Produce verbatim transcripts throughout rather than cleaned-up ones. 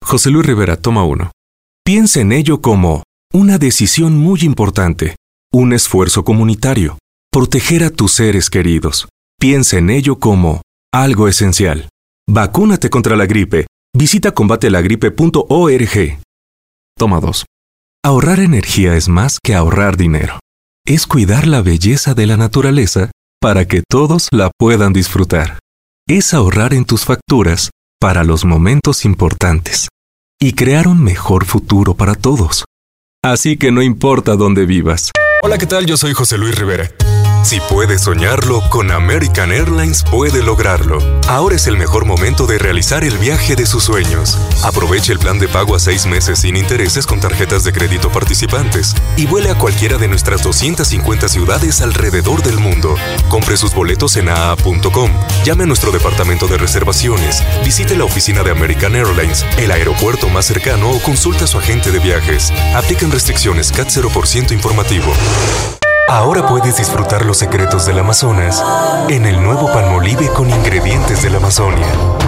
José Luis Rivera, toma uno. Piensa en ello como una decisión muy importante, un esfuerzo comunitario, proteger a tus seres queridos. Piensa en ello como algo esencial. Vacúnate contra la gripe. Visita combate la gripe punto org. Toma dos. Ahorrar energía es más que ahorrar dinero. Es cuidar la belleza de la naturaleza para que todos la puedan disfrutar. Es ahorrar en tus facturas para los momentos importantes y crear un mejor futuro para todos. Así que no importa dónde vivas. Hola, ¿qué tal? Yo soy José Luis Rivera. Si puede soñarlo, con American Airlines puede lograrlo. Ahora es el mejor momento de realizar el viaje de sus sueños. Aproveche el plan de pago a seis meses sin intereses con tarjetas de crédito participantes y vuele a cualquiera de nuestras doscientas cincuenta ciudades alrededor del mundo. Compre sus boletos en a a punto com. Llame a nuestro departamento de reservaciones, visite la oficina de American Airlines, el aeropuerto más cercano o consulta a su agente de viajes. Aplican restricciones C A T cero por ciento informativo. Ahora puedes disfrutar los secretos del Amazonas en el nuevo Palmolive con ingredientes de la Amazonia.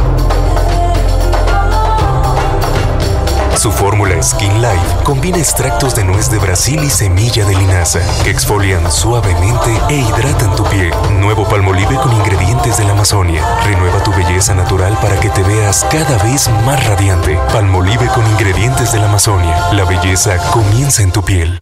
Su fórmula Skin Life combina extractos de nuez de Brasil y semilla de linaza que exfolian suavemente e hidratan tu piel. Nuevo Palmolive con ingredientes de la Amazonia. Renueva tu belleza natural para que te veas cada vez más radiante. Palmolive con ingredientes de la Amazonia. La belleza comienza en tu piel.